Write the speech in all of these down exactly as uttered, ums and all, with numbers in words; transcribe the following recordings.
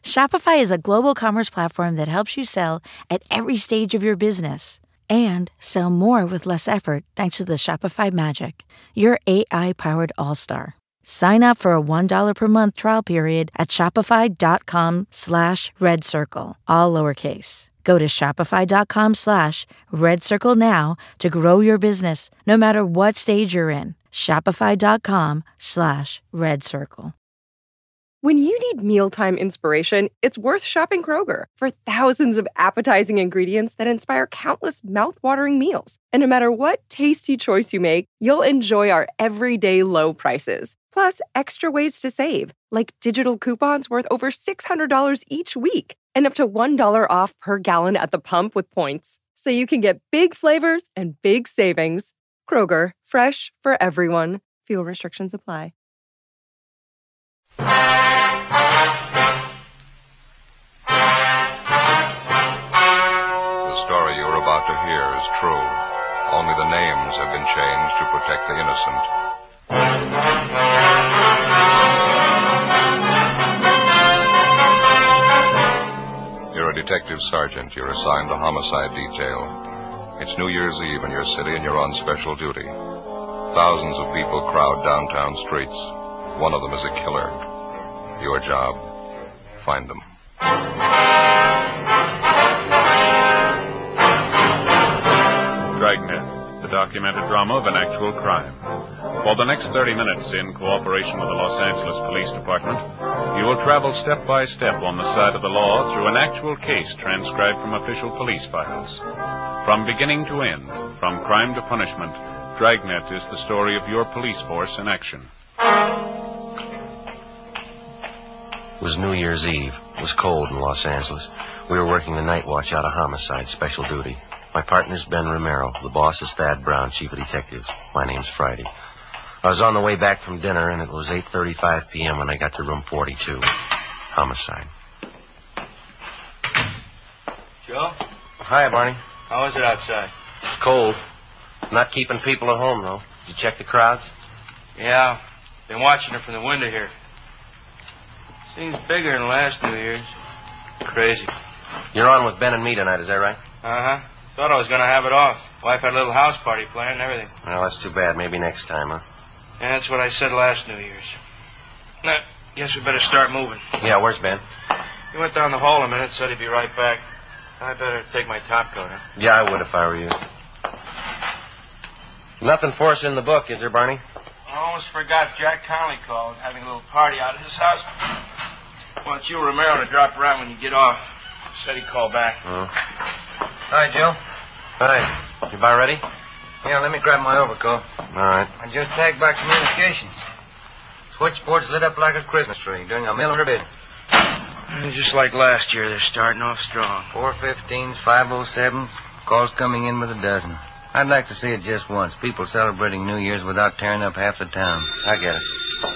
Shopify is a global commerce platform that helps you sell at every stage of your business and sell more with less effort thanks to the Shopify Magic, your A I-powered all-star. Sign up for a one dollar per month trial period at shopify.com slash red circle, all lowercase. Go to shopify.com slash red circle now to grow your business no matter what stage you're in. Shopify.com slash red circle. When you need mealtime inspiration, it's worth shopping Kroger for thousands of appetizing ingredients that inspire countless mouthwatering meals. And no matter what tasty choice you make, you'll enjoy our everyday low prices. Plus, extra ways to save, like digital coupons worth over six hundred dollars each week and up to one dollar off per gallon at the pump with points. So you can get big flavors and big savings. Kroger, fresh for everyone. Fuel restrictions apply. The story you're about to hear is true. Only the names have been changed to protect the innocent. You're a detective sergeant. You're assigned to homicide detail. It's New Year's Eve in your city and you're on special duty. Thousands of people crowd downtown streets. One of them is a killer. Your job, find them. Dragnet, the documented drama of an actual crime. For the next thirty minutes, in cooperation with the Los Angeles Police Department, you will travel step by step on the side of the law through an actual case transcribed from official police files. From beginning to end, from crime to punishment, Dragnet is the story of your police force in action. It was New Year's Eve. It was cold in Los Angeles. We were working the night watch out of homicide, special duty. My partner's Ben Romero. The boss is Thad Brown, chief of detectives. My name's Friday. I was on the way back from dinner, and it was eight thirty-five p.m. when I got to room forty-two. Homicide. Joe? Hi, Barney. How is it outside? It's cold. Not keeping people at home, though. Did you check the crowds? Yeah. Been watching it from the window here. Seems bigger than last New Year's. Crazy. You're on with Ben and me tonight, is that right? Uh-huh. Thought I was going to have it off. Wife had a little house party planned and everything. Well, that's too bad. Maybe next time, huh? Yeah, that's what I said last New Year's. Now, guess we better start moving. Yeah, where's Ben? He went down the hall a minute, said he'd be right back. I better take my top coat, huh? Yeah, I would if I were you. Nothing for us in the book, is there, Barney? I almost forgot Jack Conley called, having a little party out at his house. Wants you, Romero, to drop around when you get off. Said he'd call back. Oh. Hi, Joe. Hi. You about ready? Yeah, let me grab my overcoat. All right. I just tagged back communications. Switchboard's lit up like a Christmas tree during a Miller bid. And just like last year, they're starting off strong. four fifteens, five oh seven, calls coming in with a dozen. I'd like to see it just once. People celebrating New Year's without tearing up half the town. I get it.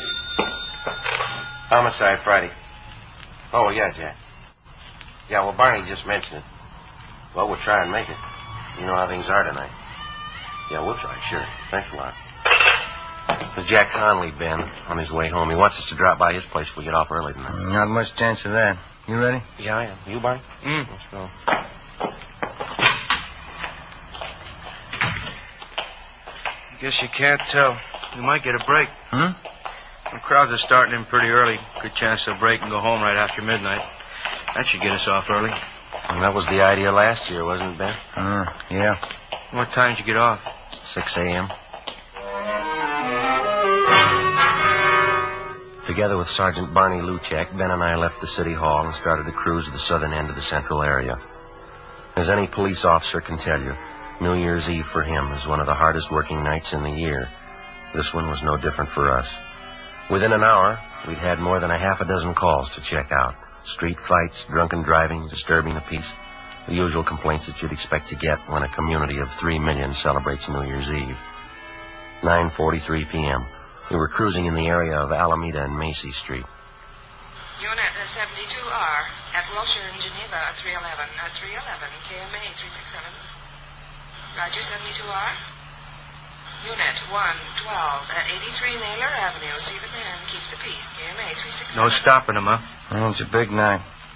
Homicide Friday. Oh, yeah, Jack. Yeah, well, Barney just mentioned it. Well, we'll try and make it. You know how things are tonight. Yeah, we'll try, sure. Thanks a lot. There's Jack Conley, Ben, on his way home. He wants us to drop by his place if we get off early tonight. Not much chance of that. You ready? Yeah, I am. You, Barney? Mm. Let's go. I guess you can't tell. You might get a break. Hmm? The crowds are starting in pretty early. Good chance they'll break and go home right after midnight. That should get us off early. And that was the idea last year, wasn't it, Ben? Uh, yeah. What time did you get off? six a.m. Together with Sergeant Barney Luchak, Ben and I left the city hall and started to cruise the southern end of the central area. As any police officer can tell you, New Year's Eve for him is one of the hardest working nights in the year. This one was no different for us. Within an hour, we'd had more than a half a dozen calls to check out. Street fights, drunken driving, disturbing the peace. The usual complaints that you'd expect to get when a community of three million celebrates New Year's Eve. nine forty-three p.m. We were cruising in the area of Alameda and Macy Street. Unit seventy-two R at Wilshire in Geneva at three eleven. At three eleven, K M A three sixty-seven. Roger, seventy-two R. Unit one twelve at eighty-three Naylor Avenue. See the man, keep the peace. K M A three sixty-seven. No stopping him, huh? Well, it's a big night.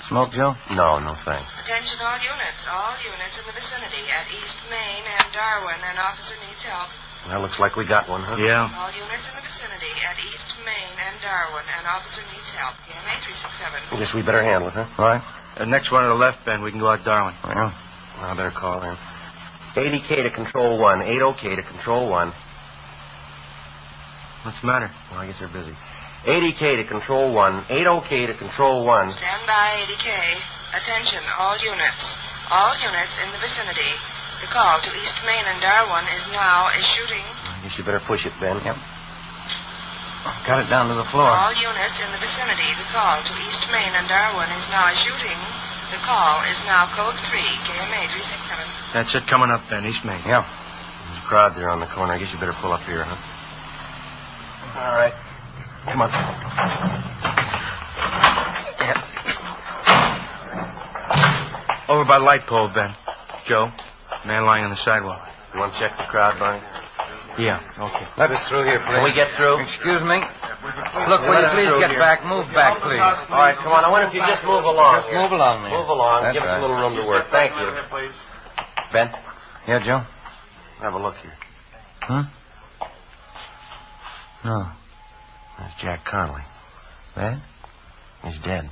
Smoke, Joe? No, no thanks. Attention all units. All units in the vicinity at East Main and Darwin. An officer needs help. Well, looks like we got one, huh? Yeah. All units in the vicinity at East Main and Darwin. An officer needs help. K M A three six seven. I guess we better handle it, huh? All right. The next one to the left, Ben. We can go out Darwin. Well, I better call in. eighty K to Control one. eighty K to Control one. What's the matter? Well, I guess they're busy. eighty K to Control one. eighty K to Control one. Stand by, eighty K. Attention, all units. All units in the vicinity. The call to East Main and Darwin is now a shooting. I guess you better push it, Ben. Yep. Got it down to the floor. All units in the vicinity. The call to East Main and Darwin is now a shooting. The call is now code three, K M A three six seven. That's it coming up, Ben. East Main. Yeah. There's a crowd there on the corner. I guess you better pull up here, huh? All right. Come on. Yeah. Over by the light pole, Ben. Joe, man lying on the sidewalk. You want to check the crowd, Barney? Yeah, okay. Let us through here, please. Can we get through? Excuse me? Look, Yeah, will let you us please through get here. back? Move back, please. All right, come on. I wonder if you just move along. Just here. move along there. Move along. That's Give us right. a little room to work. Thank you. Ben, Yeah, Joe? have a look here. Huh? No. There's Jack Connolly. That? He's dead.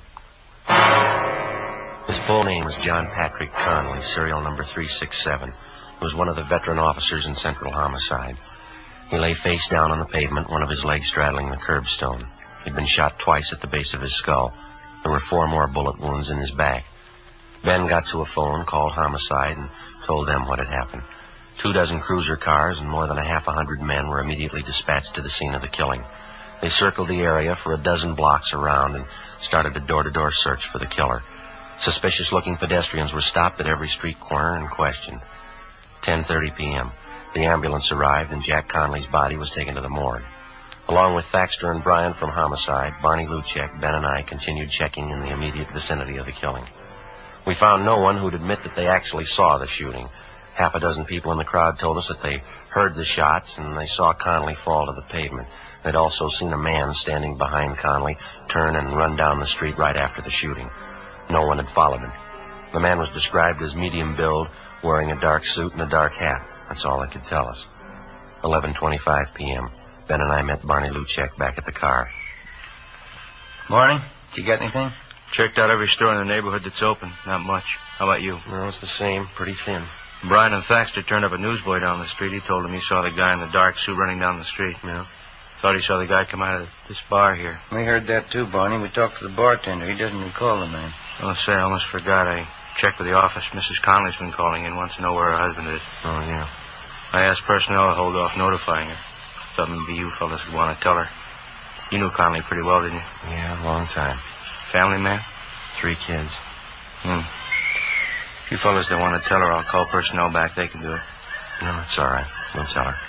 His full name was John Patrick Connolly, serial number three six seven. He was one of the veteran officers in Central Homicide. He lay face down on the pavement, one of his legs straddling the curbstone. He'd been shot twice at the base of his skull. There were four more bullet wounds in his back. Ben got to a phone, called Homicide, and told them what had happened. Two dozen cruiser cars and more than a half a hundred men were immediately dispatched to the scene of the killing. They circled the area for a dozen blocks around and started a door-to-door search for the killer. Suspicious-looking pedestrians were stopped at every street corner and questioned. ten thirty p.m. The ambulance arrived and Jack Connolly's body was taken to the morgue. Along with Thaxter and Bryan from Homicide, Barney Luchek, Ben, and I continued checking in the immediate vicinity of the killing. We found no one who'd admit that they actually saw the shooting. Half a dozen people in the crowd told us that they heard the shots and they saw Connolly fall to the pavement. They'd also seen a man standing behind Connolly turn and run down the street right after the shooting. No one had followed him. The man was described as medium build, wearing a dark suit and a dark hat. That's all they could tell us. eleven twenty-five p.m. Ben and I met Barney Luchek back at the car. Morning. Did you get anything? Checked out every store in the neighborhood that's open. Not much. How about you? No, it's the same. Pretty thin. Brian and Thaxter turned up a newsboy down the street. He told him he saw the guy in the dark suit running down the street. Yeah. Thought he saw the guy come out of this bar here. We heard that too, Barney. We talked to the bartender. He doesn't recall the man. Oh, say, I almost forgot. I checked with the office. Missus Connolly's been calling in. Wants to know where her husband is. Oh, yeah. I asked personnel to hold off notifying her. Thought maybe you fellas would want to tell her. You knew Connolly pretty well, didn't you? Yeah, long time. Family man? Three kids. Hmm. If you fellas don't want to tell her, I'll call personnel back. They can do it. No, it's all right. We'll tell her.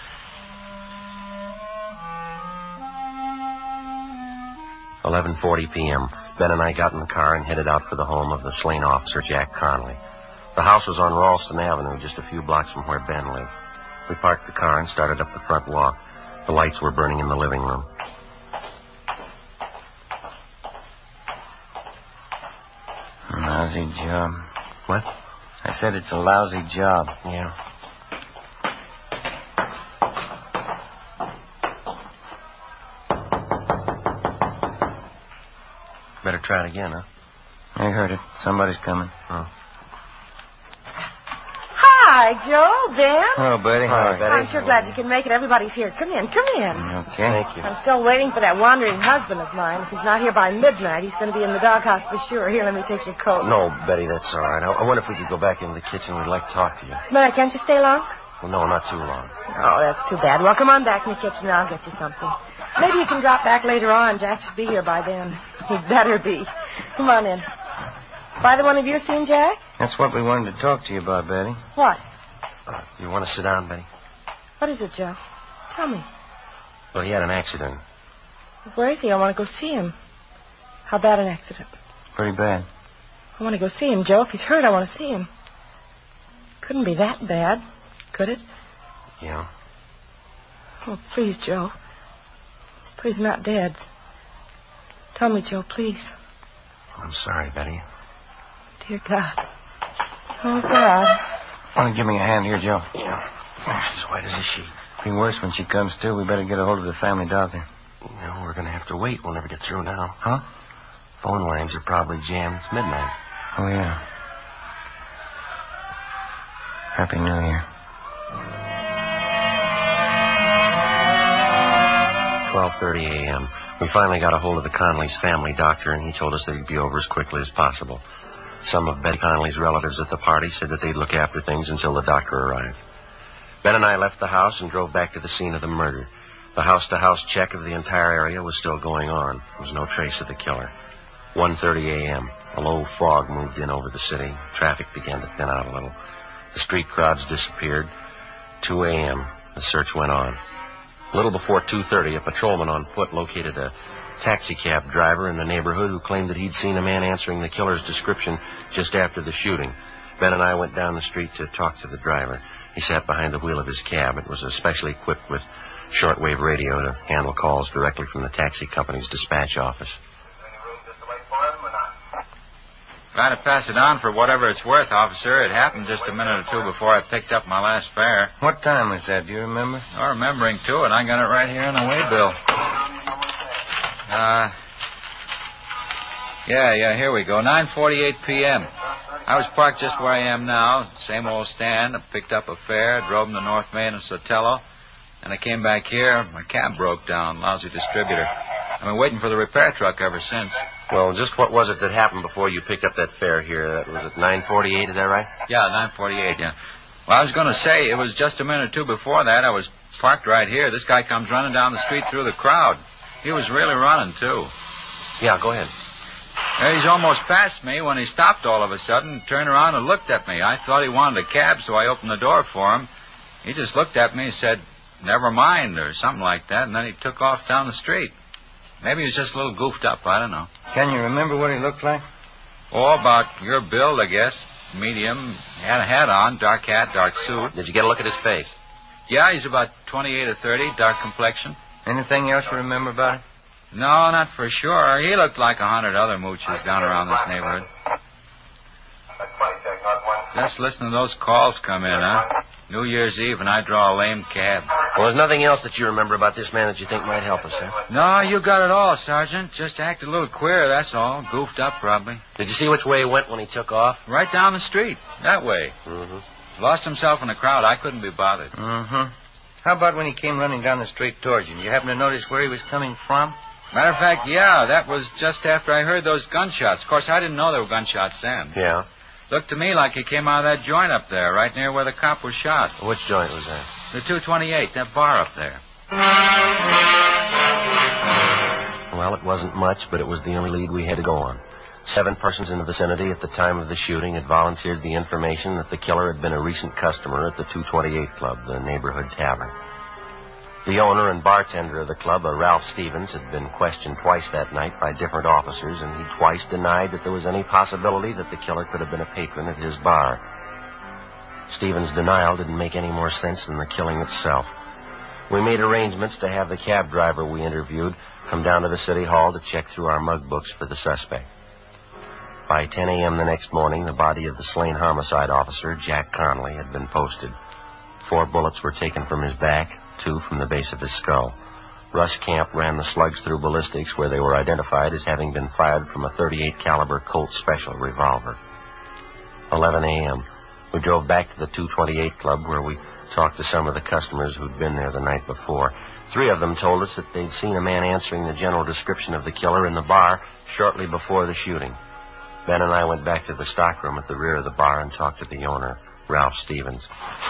eleven forty p.m. Ben and I got in the car and headed out for the home of the slain officer, Jack Connolly. The house was on Ralston Avenue, just a few blocks from where Ben lived. We parked the car and started up the front walk. The lights were burning in the living room. A lousy job. What? I said it's a lousy job. Yeah. Better try it again, huh? I heard it. Somebody's coming. Oh. Hi, Joe, Ben. Hello, Betty. Hi, Hi, Betty. I'm sure glad you can make it. Everybody's here. Come in, come in. Okay. Thank you. I'm still waiting for that wandering husband of mine. If he's not here by midnight, he's going to be in the doghouse for sure. Here, let me take your coat. No, Betty, that's all right. I, I wonder if we could go back into the kitchen. We'd like to talk to you. What's the matter? Can't you stay long? Well, no, not too long. Oh, that's too bad. Well, come on back in the kitchen and I'll get you something. Maybe you can drop back later on. Jack should be here by then. He'd better be. Come on in. By the one of you seen Jack? That's what we wanted to talk to you about, Betty. What? Uh, you want to sit down, Betty? What is it, Joe? Tell me. Well, he had an accident. Where is he? I want to go see him. How bad an accident? Pretty bad. I want to go see him, Joe. If he's hurt, I want to see him. Couldn't be that bad, could it? Yeah. Oh, please, Joe. Please, not dead. Tell me, Joe, please. I'm sorry, Betty. Dear God. Oh, God. Want to give me a hand here, Joe? Yeah. She's white as a sheet. Be worse when she comes to. We better get a hold of the family doctor. No, we're going to have to wait. We'll never get through now. Huh? Phone lines are probably jammed. It's midnight. Oh, yeah. Happy New Year. twelve thirty a.m. We finally got a hold of the Conley's family doctor, and he told us that he'd be over as quickly as possible. Some of Betty Conley's relatives at the party said that they'd look after things until the doctor arrived. Ben and I left the house and drove back to the scene of the murder. The house-to-house check of the entire area was still going on. There was no trace of the killer. one thirty a.m. A low fog moved in over the city. Traffic began to thin out a little. The street crowds disappeared. two a.m. The search went on. A little before two thirty, a patrolman on foot located a taxicab driver in the neighborhood who claimed that he'd seen a man answering the killer's description just after the shooting. Ben and I went down the street to talk to the driver. He sat behind the wheel of his cab. It was especially equipped with shortwave radio to handle calls directly from the taxi company's dispatch office. Glad to pass it on for whatever it's worth, officer. It happened just a minute or two before I picked up my last fare. What time was that? Do you remember? Oh, remembering, too, and I got it right here on the waybill. Uh, yeah, yeah, here we go. nine forty-eight p.m. I was parked just where I am now. Same old stand. I picked up a fare, drove them to North Main and Sotelo, and I came back here. My cab broke down. Lousy distributor. I've been waiting for the repair truck ever since. Well, just what was it that happened before you picked up that fare here? That was at nine forty-eight, is that right? Yeah, nine forty-eight, yeah. Well, I was going to say, it was just a minute or two before that. I was parked right here. This guy comes running down the street through the crowd. He was really running, too. Yeah, go ahead. Well, he's almost past me when he stopped all of a sudden, turned around and looked at me. I thought he wanted a cab, so I opened the door for him. He just looked at me and said, "Never mind," or something like that, and then he took off down the street. Maybe he was just a little goofed up, I don't know. Can you remember what he looked like? Oh, about your build, I guess. Medium. He had a hat on, dark hat, dark suit. Did you get a look at his face? Yeah, he's about twenty-eight or thirty, dark complexion. Anything else you remember about it? No, not for sure. He looked like a hundred other mooches down around this neighborhood. Just listen to those calls come in, huh? New Year's Eve, and I draw a lame cab. Well, there's nothing else that you remember about this man that you think might help us, huh? No, you got it all, Sergeant. Just acted a little queer, that's all. Goofed up, probably. Did you see which way he went when he took off? Right down the street. That way. Mm-hmm. Lost himself in the crowd. I couldn't be bothered. Mm-hmm. How about when he came running down the street towards you? Did you happen to notice where he was coming from? Matter of fact, yeah, that was just after I heard those gunshots. Of course, I didn't know there were gunshots then. Yeah. Looked to me like he came out of that joint up there, right near where the cop was shot. Which joint was that? The two twenty-eight, that bar up there. Well, it wasn't much, but it was the only lead we had to go on. Seven persons in the vicinity at the time of the shooting had volunteered the information that the killer had been a recent customer at the two twenty-eight Club, the neighborhood tavern. The owner and bartender of the club, a Ralph Stevens, had been questioned twice that night by different officers, and he twice denied that there was any possibility that the killer could have been a patron at his bar. Stevens' denial didn't make any more sense than the killing itself. We made arrangements to have the cab driver we interviewed come down to the city hall to check through our mug books for the suspect. By ten a.m. the next morning, the body of the slain homicide officer, Jack Conley, had been posted. Four bullets were taken from his back, two from the base of his skull. Russ Camp ran the slugs through ballistics, where they were identified as having been fired from a thirty-eight caliber Colt Special revolver. eleven a.m. We drove back to the two twenty-eight Club, where we talked to some of the customers who'd been there the night before. Three of them told us that they'd seen a man answering the general description of the killer in the bar shortly before the shooting. Ben and I went back to the stockroom at the rear of the bar and talked to the owner, Ralph Stevens.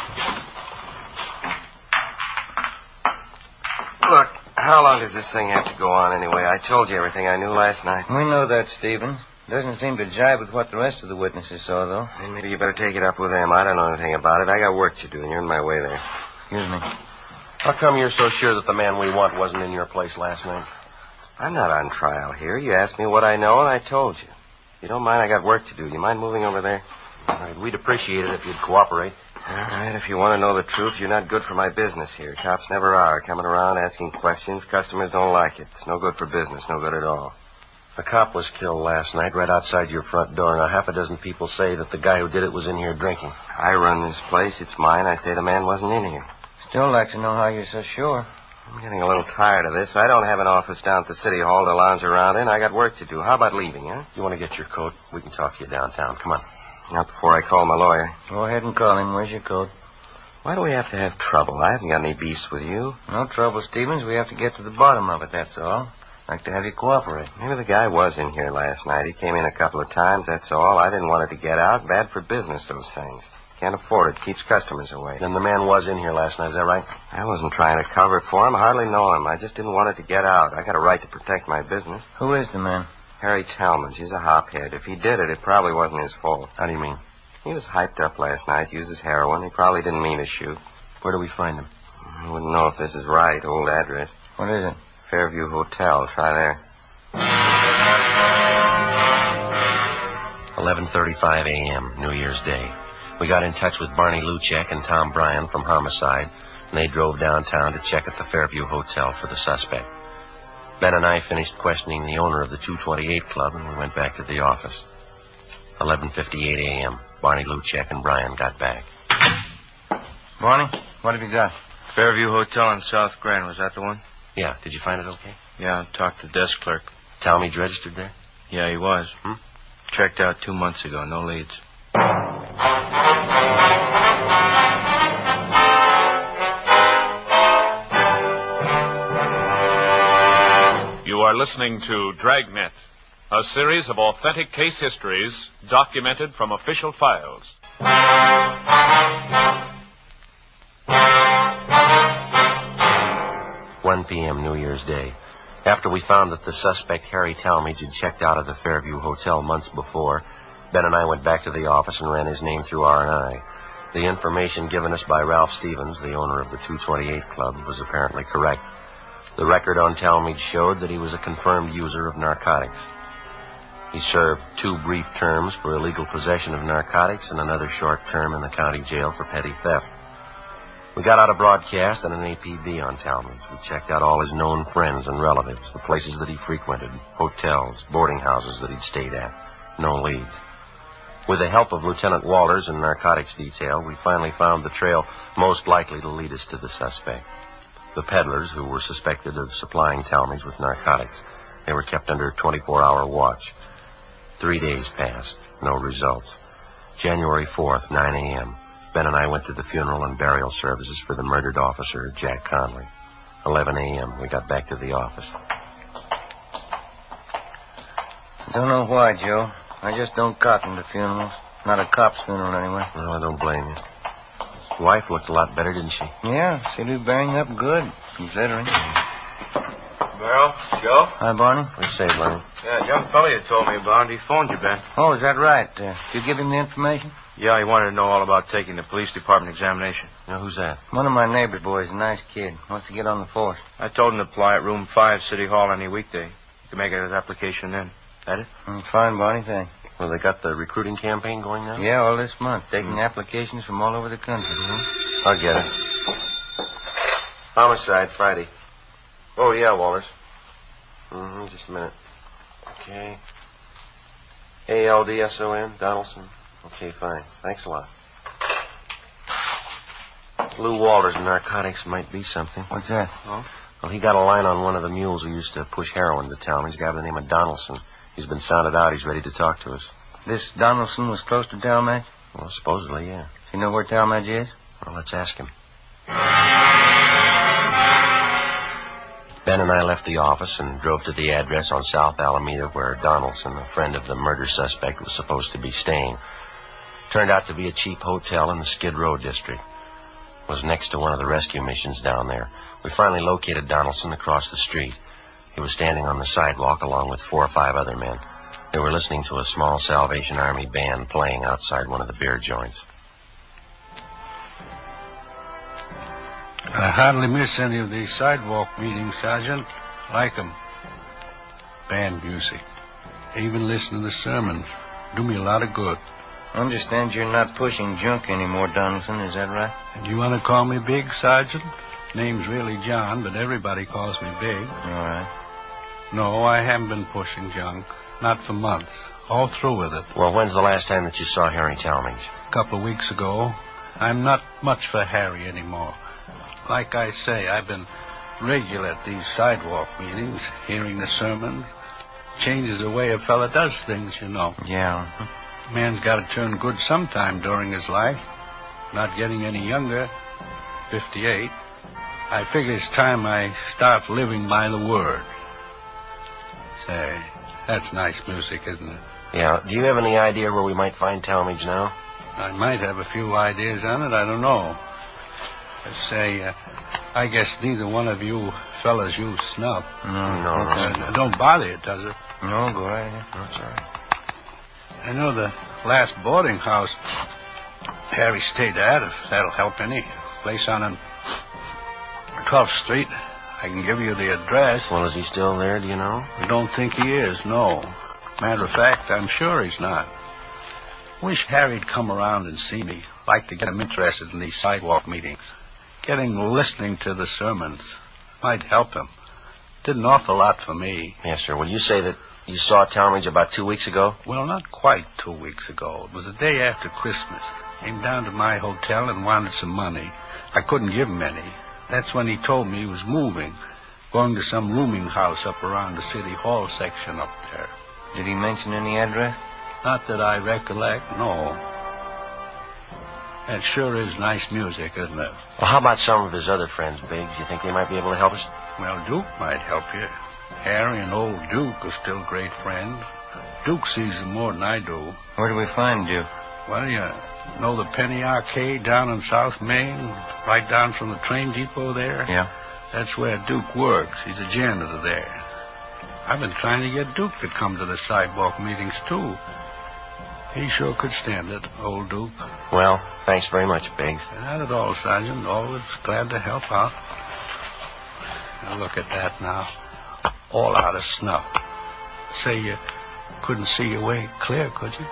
Look, how long does this thing have to go on anyway? I told you everything I knew last night. We know that, Stephen. Doesn't seem to jibe with what the rest of the witnesses saw, though. Then maybe you better take it up with them. I don't know anything about it. I got work to do, and you're in my way there. Excuse me. How come you're so sure that the man we want wasn't in your place last night? I'm not on trial here. You asked me what I know, and I told you. If you don't mind, I got work to do. You mind moving over there? All right, we'd appreciate it if you'd cooperate. All right, if you want to know the truth, you're not good for my business here. Cops never are. Coming around asking questions, customers don't like it. It's no good for business, no good at all. A cop was killed last night right outside your front door. Now, half a dozen people say that the guy who did it was in here drinking. I run this place. It's mine. I say the man wasn't in here. Still like to know how you're so sure. I'm getting a little tired of this. I don't have an office down at the City Hall to lounge around in. I got work to do. How about leaving, huh? You want to get your coat? We can talk to you downtown. Come on. Not before I call my lawyer. Go ahead and call him. Where's your coat? Why do we have to have trouble? I haven't got any beefs with you. No trouble, Stevens. We have to get to the bottom of it, that's all. Like to have you cooperate. Maybe the guy was in here last night. He came in a couple of times, that's all. I didn't want it to get out. Bad for business, those things. Can't afford it. Keeps customers away. Then the man was in here last night, is that right? I wasn't trying to cover it for him. I hardly know him. I just didn't want it to get out. I got a right to protect my business. Who is the man? Harry Talmadge. He's a hophead. If he did it, it probably wasn't his fault. How do you mean? He was hyped up last night, uses heroin. He probably didn't mean to shoot. Where do we find him? I wouldn't know if this is right. Old address. What is it? Fairview Hotel. Try there. eleven thirty-five a.m., New Year's Day. We got in touch with Barney Luchek and Tom Bryan from Homicide, and they drove downtown to check at the Fairview Hotel for the suspect. Ben and I finished questioning the owner of the two twenty-eight Club, and we went back to the office. eleven fifty-eight a.m., Barney Luchek and Bryan got back. Barney, what have you got? Fairview Hotel in South Grand. Was that the one? Yeah. Did you find it okay? Yeah, I talked to the desk clerk. Talmadge registered there? Yeah, he was. Hmm? Checked out two months ago. No leads. You are listening to Dragnet, a series of authentic case histories documented from official files. one p.m. New Year's Day. After we found that the suspect, Harry Talmadge, had checked out of the Fairview Hotel months before, Ben and I went back to the office and ran his name through R and I. The information given us by Ralph Stevens, the owner of the two twenty-eight Club, was apparently correct. The record on Talmadge showed that he was a confirmed user of narcotics. He served two brief terms for illegal possession of narcotics and another short term in the county jail for petty theft. We got out a broadcast and an A P B on Talmadge. We checked out all his known friends and relatives, the places that he frequented, hotels, boarding houses that he'd stayed at. No leads. With the help of Lieutenant Walters and narcotics detail, we finally found the trail most likely to lead us to the suspect. The peddlers who were suspected of supplying Talmadge with narcotics. They were kept under twenty-four hour watch. Three days passed. No results. January fourth, nine a.m. Ben and I went to the funeral and burial services for the murdered officer, Jack Conley. eleven a.m. We got back to the office. Don't know why, Joe. I just don't cotton to funerals. Not a cop's funeral, anyway. No, I don't blame you. His wife looked a lot better, didn't she? Yeah, seemed to be bearing up good, considering. Well, Joe? Hi, Barney. What do you say, Barney? Yeah, young fella you told me about. He phoned you, Ben. Oh, is that right? Uh, did you give him the information? Yeah, he wanted to know all about taking the police department examination. Now, who's that? One of my neighbor boys, a nice kid. Wants to get on the force. I told him to apply at room five, City Hall, any weekday. You can make his application then. That it? Mm, fine, Barney, thanks. Well, they got the recruiting campaign going now? Yeah, all this month. Taking mm. applications from all over the country. Mm-hmm. I'll get it. Homicide, Friday. Oh, yeah, Walters. Mm-hmm, just a minute. Okay. A L D S O N, Donaldson. Okay, fine. Thanks a lot. Lou Walters and narcotics might be something. What's that? Oh? Well, he got a line on one of the mules who used to push heroin to town. He's a guy by the name of Donaldson. He's been sounded out. He's ready to talk to us. This Donaldson was close to Talmadge? Well, supposedly, yeah. You know where Talmadge is? Well, let's ask him. Ben and I left the office and drove to the address on South Alameda where Donaldson, a friend of the murder suspect, was supposed to be staying. Turned out to be a cheap hotel in the Skid Row district. It was next to one of the rescue missions down there. We finally located Donaldson across the street. He was standing on the sidewalk along with four or five other men. They were listening to a small Salvation Army band playing outside one of the beer joints. I hardly miss any of these sidewalk meetings, Sergeant. Like 'em. Band music. I even listen to the sermons. Do me a lot of good. I understand you're not pushing junk anymore, Donaldson. Is that right? And you want to call me Big, Sergeant? Name's really John, but everybody calls me Big. All right. No, I haven't been pushing junk. Not for months. All through with it. Well, when's the last time that you saw Harry Talmadge? A couple of weeks ago. I'm not much for Harry anymore. Like I say, I've been regular at these sidewalk meetings, hearing the sermons. Changes the way a fella does things, you know. Yeah. Man's got to turn good sometime during his life. Not getting any younger. fifty-eight. I figure it's time I start living by the word. Say, that's nice music, isn't it? Yeah. Do you have any idea where we might find Talmadge now? I might have a few ideas on it. I don't know. Let's say, uh, I guess neither one of you fellas use snuff. No, no. Uh, don't bother you, does it? No, go right ahead. That's all right. I know the last boarding house Harry stayed at, if that'll help any. Place on twelfth Street. I can give you the address. Well, is he still there, do you know? I don't think he is, no. Matter of fact, I'm sure he's not. Wish Harry'd come around and see me. Like to get him interested in these sidewalk meetings. Getting listening to the sermons. Might help him. Did an awful lot for me. Yes, sir. Will you say that you saw Talmadge about two weeks ago? Well, not quite two weeks ago. It was the day after Christmas. Came down to my hotel and wanted some money. I couldn't give him any. That's when he told me he was moving. Going to some rooming house up around the City Hall section up there. Did he mention any address? Not that I recollect, no. That sure is nice music, isn't it? Well, how about some of his other friends, Biggs? You think they might be able to help us? Well, Duke might help you. Harry and old Duke are still great friends. Duke sees them more than I do. Where do we find Duke? Well, you know the Penny Arcade down in South Main? Right down from the train depot there? Yeah. That's where Duke works. He's a janitor there. I've been trying to get Duke to come to the sidewalk meetings, too. He sure could stand it, old Duke. Well, thanks very much, Biggs. Not at all, Sergeant. Always glad to help out. Now, look at that now. All out of snuff. Say you couldn't see your way clear, could you?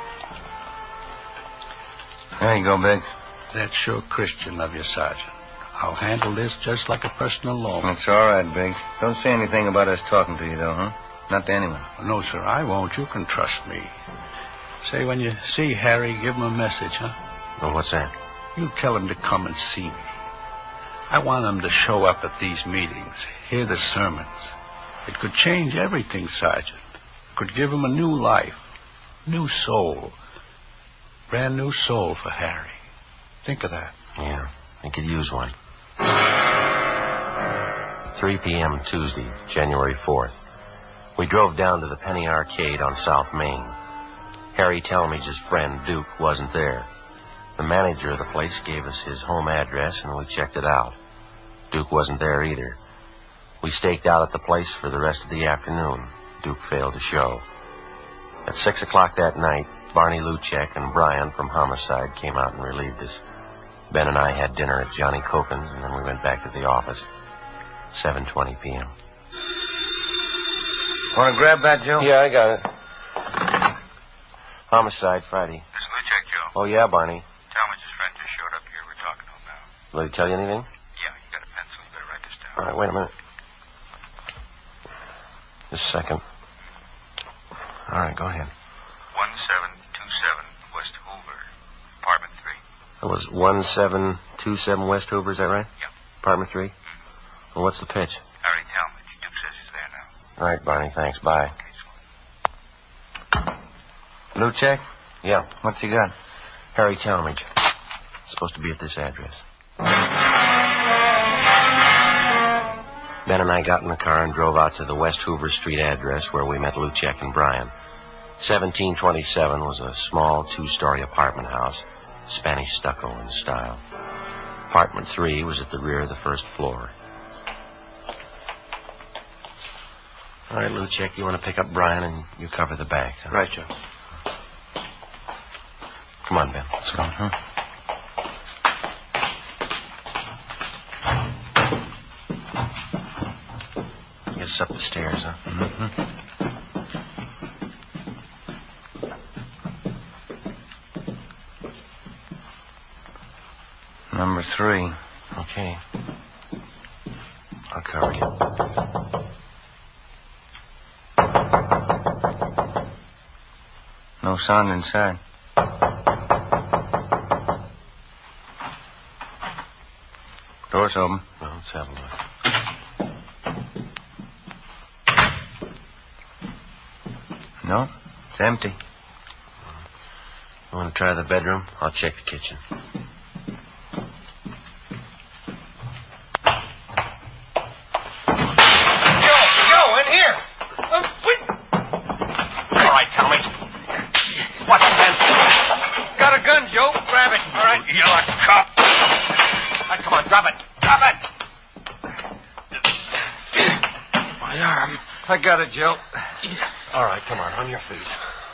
There you go, Biggs. That's sure Christian of you, Sergeant. I'll handle this just like a personal loan. That's all right, Biggs. Don't say anything about us talking to you, though, huh? Not to anyone. No, sir, I won't. You can trust me. Say, when you see Harry, give him a message, huh? Well, what's that? You tell him to come and see me. I want him to show up at these meetings, hear the sermons. It could change everything, Sergeant. It could give him a new life, new soul. Brand new soul for Harry. Think of that. Yeah, I could use one. three p.m. Tuesday, January fourth. We drove down to the Penny Arcade on South Main. Harry Talmadge's friend, Duke, wasn't there. The manager of the place gave us his home address, and we checked it out. Duke wasn't there either. We staked out at the place for the rest of the afternoon. Duke failed to show. At six o'clock that night, Barney Luchek and Brian from Homicide came out and relieved us. Ben and I had dinner at Johnny Cokin's, and then we went back to the office. seven twenty p.m. Want to grab that, Joe? Yeah, I got it. Homicide, Friday. This is Luchek, Joe. Oh, yeah, Barney. Talmadge's friend just showed up here. We're talking to him now. Will he tell you anything? Yeah, you got a pencil. You better write this down. All right, wait a minute. Just a second. All right, go ahead. one seven two seven West Hoover, apartment three. It was one seven two seven West Hoover, is that right? Yeah. Apartment three? Mm-hmm. Well, what's the pitch? Harry Talmadge. Duke says he's there now. All right, Barney, thanks. Bye. Luchek? Yeah. What's he got? Harry Talmadge. Supposed to be at this address. Ben and I got in the car and drove out to the West Hoover Street address where we met Luchek and Brian. seventeen twenty-seven was a small two-story apartment house, Spanish stucco in style. Apartment three was at the rear of the first floor. All right, Luchek, you want to pick up Brian and you cover the back. Huh? Right, Joe. Come on, Ben. Let's go. Huh? Get us up the stairs, huh? Mm-hmm. Number three. Okay. I'll cover you. sound inside. Door's open. Well, let's have a look. No, it's empty. You want to try the bedroom? I'll check the kitchen. Joe, in here. Um, wait. All right, tell me. What's the gun? Got a gun, Joe. Grab it. All right, you like a cop. Right, come on, drop it. Drop it. My arm. I got it, Joe. All right, come on, on your feet.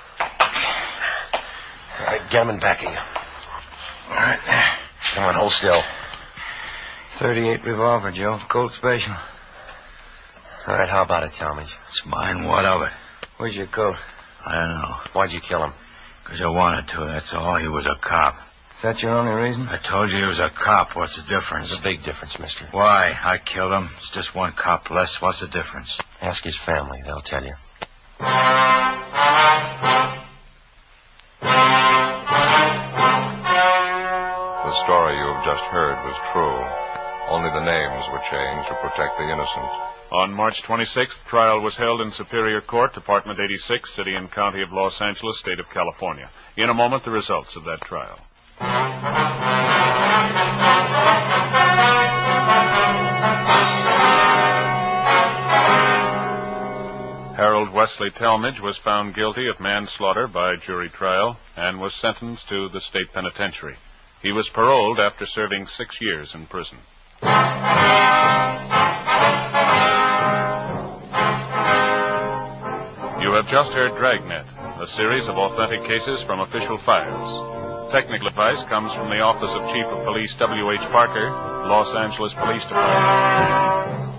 All right, gammon backing you. All right. Come on, hold still. thirty-eight revolver, Joe. Colt Special. All right, how about it, Talmadge? It's mine. What of it? Where's your coat? I don't know. Why'd you kill him? Because I wanted to, that's all. He was a cop. Is that your only reason? I told you he was a cop. What's the difference? There's a big difference, mister. Why? I killed him. It's just one cop less. What's the difference? Ask his family. They'll tell you. The story you've just heard was true. Only the names were changed to protect the innocent. On March twenty-sixth, trial was held in Superior Court, Department eighty-six, City and County of Los Angeles, State of California. In a moment, the results of that trial. Harold Wesley Talmadge was found guilty of manslaughter by jury trial and was sentenced to the state penitentiary. He was paroled after serving six years in prison. You have just heard Dragnet, a series of authentic cases from official files. Technical advice comes from the Office of Chief of Police W H. Parker, Los Angeles Police Department.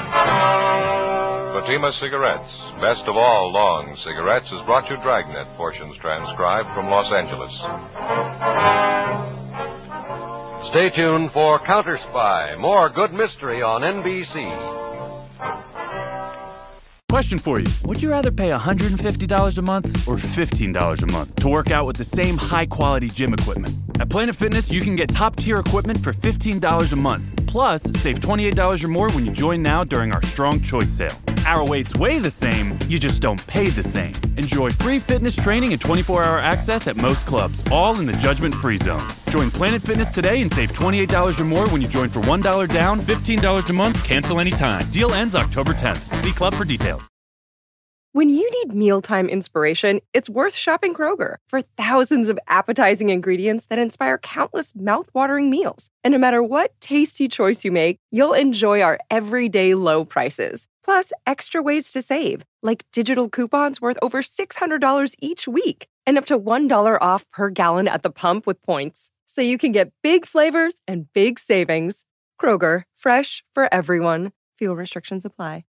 Fatima Cigarettes, best of all long cigarettes, has brought you Dragnet, portions transcribed from Los Angeles. Stay tuned for Counter Spy, more good mystery on N B C. Question for you. Would you rather pay one hundred fifty dollars a month or fifteen dollars a month to work out with the same high-quality gym equipment? At Planet Fitness, you can get top-tier equipment for fifteen dollars a month. Plus, save twenty-eight dollars or more when you join now during our Strong Choice sale. Our weights weigh the same, you just don't pay the same. Enjoy free fitness training and twenty-four hour access at most clubs, all in the judgment-free zone. Join Planet Fitness today and save twenty-eight dollars or more when you join for one dollar down, fifteen dollars a month, cancel anytime. Deal ends October tenth. See club for details. When you need mealtime inspiration, it's worth shopping Kroger for thousands of appetizing ingredients that inspire countless mouth-watering meals. And no matter what tasty choice you make, you'll enjoy our everyday low prices. Plus, extra ways to save, like digital coupons worth over six hundred dollars each week and up to one dollar off per gallon at the pump with points. So you can get big flavors and big savings. Kroger, fresh for everyone. Fuel restrictions apply.